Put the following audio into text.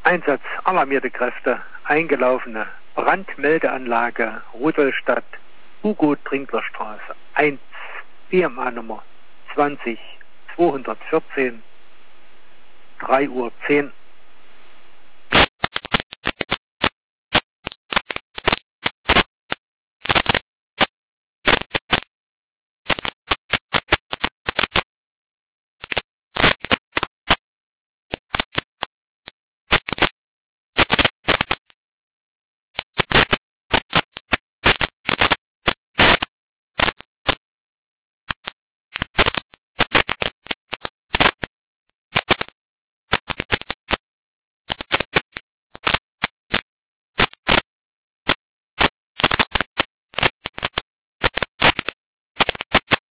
Einsatz alarmierte Kräfte, eingelaufene Brandmeldeanlage Rudolstadt, Hugo-Trinklerstraße 1, BMA-Nummer 20 214, 3:10 Uhr